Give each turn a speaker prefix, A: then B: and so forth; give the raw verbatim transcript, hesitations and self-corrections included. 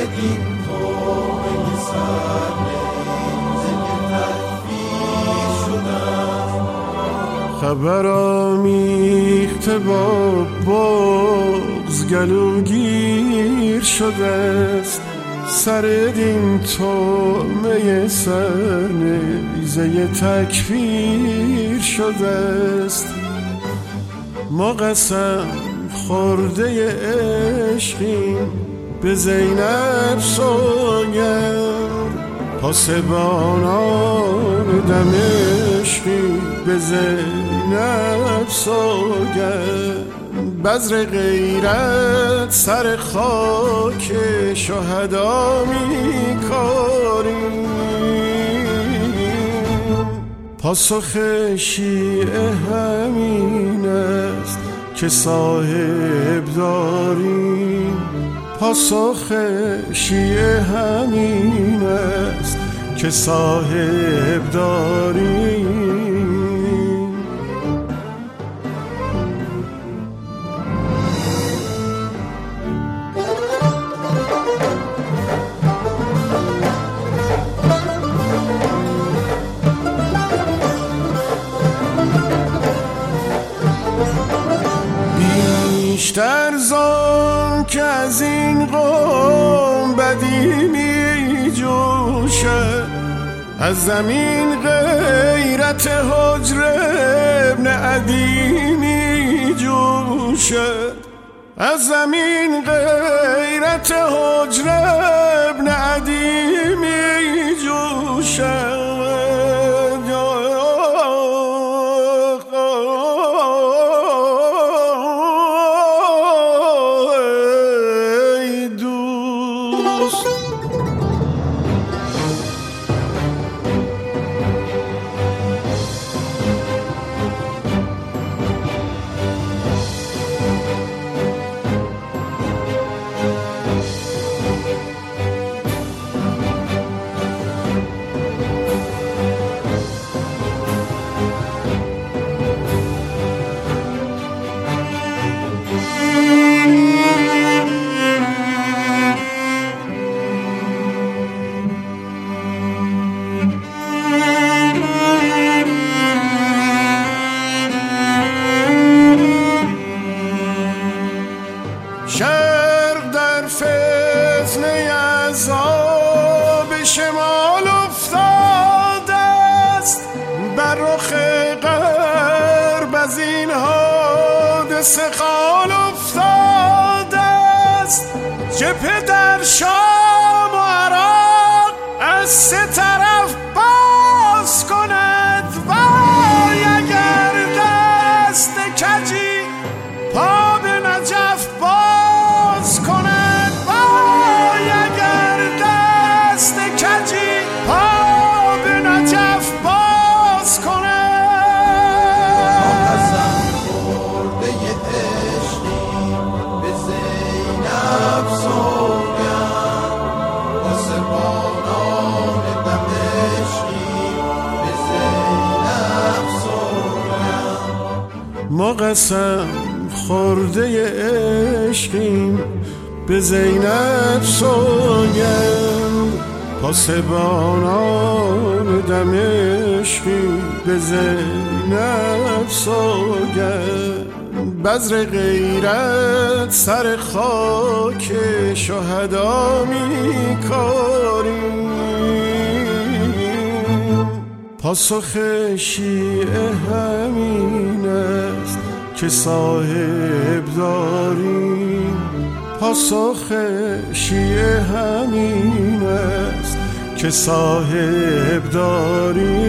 A: دین قوم سرنیزه تکفیر شدم. خبر آمیخته با بغض گلوگیر شده است، سر دین طعمه سرنیزه تکفیر شده است. ما قسم خورده عشقیم به زینب سوگند، پاسبانان دمشقی به زینب سوگند. بذر غیرت سر خاک شهدا میکاریم، پاسخ شیعه همین است که صاحب داریم. پاسخ شیعه همین است که صاحب داریم. بیشتر زان که از این قوم بدی می جوشد، از زمین غیرت حجر ابن عدی می جوشد، از زمین غیرت حجر ابن عدی می جوشد. شرق در فتنه عذاب شمال افتاده است، بر رخ غرب از این حادثه خال افتاده است. جبهه در شام و عراق از سه طرف باز کند، وای اگر دست کجی پا به نجف باز کند، وای اگر دست کجی پا به نجف باز کند. ما قسم خورده عشقی به زینب سوگند، پاسبانان دمشقی به زینب سوگند. ما قسم خورده عشقیم به زینب سوگند، پاسبانان دمشقی به زینب سوگند. بذر غیرت سر خاک شهدا میکاریم، پاسخ شیعه همین است که صاحب داریم. پاسخ شیعه همین است که صاحب داریم.